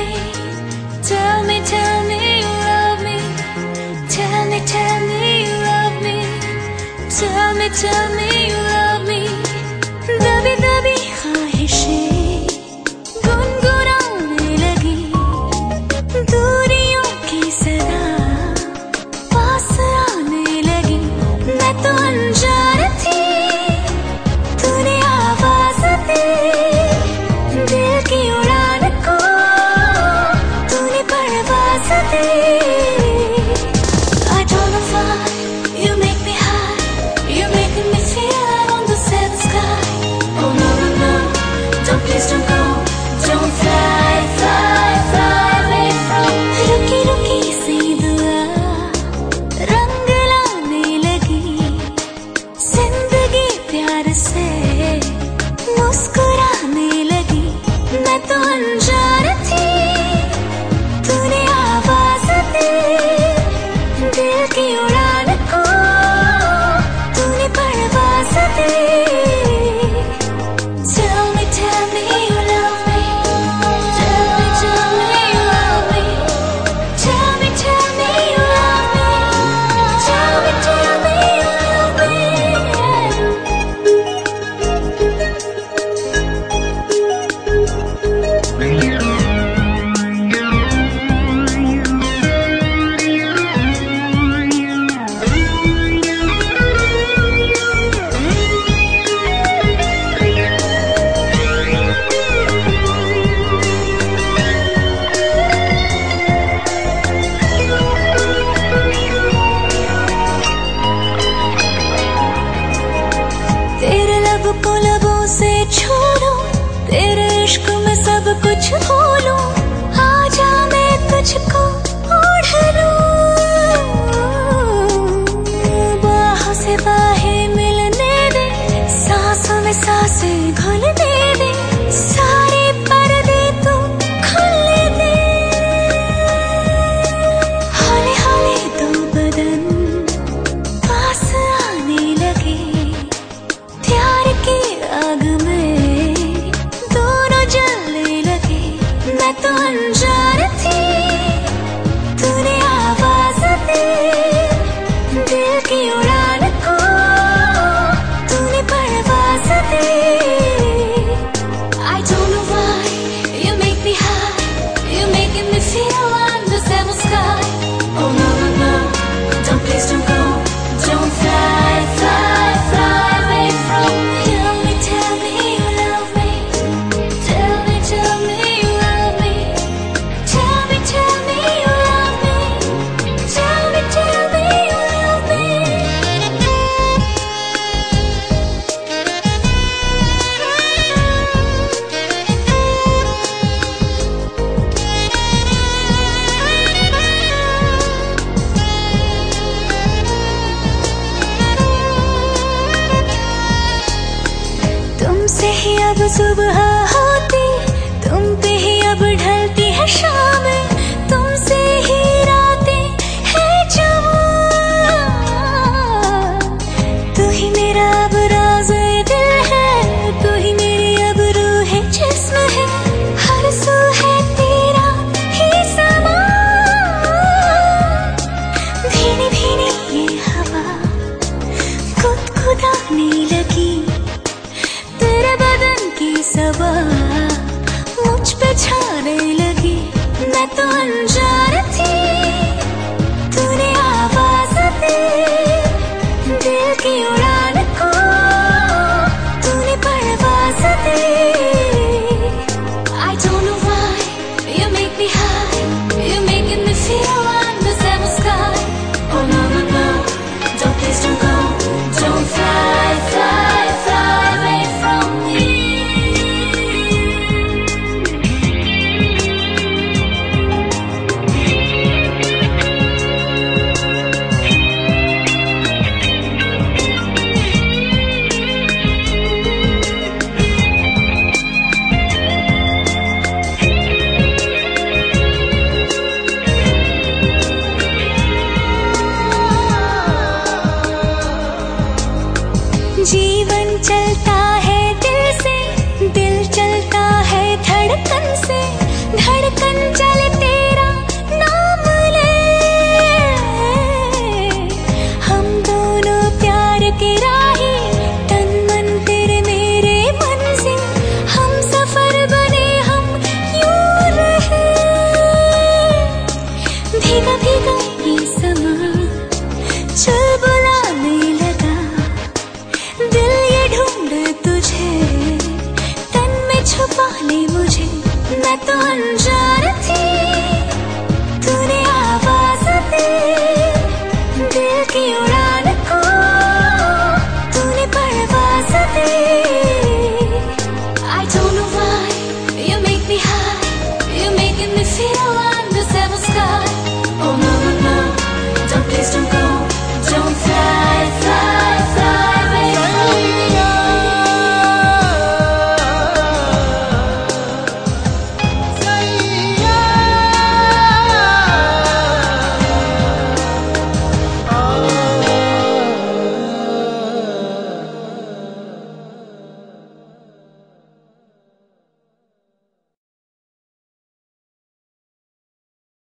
me. Tell me, tell me you love me. Tell me, tell me you love me. Tell me, tell me you love me. दबी दबी ख्वाहिशें गुनगुनाने लगी, दूरियों की सदा पास आने लगी। मैं तो अनजान थी, तूने आवाज दी, दिल की उड़ान को तूने परवाज़ दी। I don't know why you make me high, you're making me feel I want to see the sky. Oh no no no, don't please don't go, don't fly fly fly away from. रुकी रुकी सी दुआ रंग लाने लगी, जिंदगी प्यार से मुस्कुराने लगी। मैं तो अनजान थी, तूने आवाज दी, दिल की उड़ान को तूने परवाज़ दी। Tell me, tell me you love me. Tell me, tell me you love me. Tell me, tell me you love me. Tell me, tell me you love me. तेरे लब को लबों से छोड़ूं, तेरे इश्क में सब कुछ भूलूं। आजा मैं तुझको ओढ़ लूं, बाहों से बाहें मिलने दे, सांसों में सांसें घुलने दे, सारे पर्दे तू खुलने दे। हौले हौले दो बदन पास आने लगे, प्यार की आग में दोनों जलने लगे। मैं तो अनजान थी, तूने आवाज दी, दिल की उड़ान को तूने परवाज़ दी। I don't know why you make me high, you're making me feel I'm the seventh sky. Oh no no no, don't please don't go, don't fly fly fly away from. Tell me, tell me you love me. Tell me, tell me you love me. Tell me, tell me you love me. Tell me, tell me you love me. तुमसे ही अब सुबह होती, तुम पे ही अब ढलती है शाम, तुमसे ही रातें हैं जवां। तू ही मेरा अब राज़ दिल है, तू ही मेरी अब रूह जिस्म है, हर सू है तेरा ही समा। भीनी भीनी ये हवा गुदगुदाने लगी, तेरे बदन की सबा मुझ पे छाने लगी। मैं तो अनजान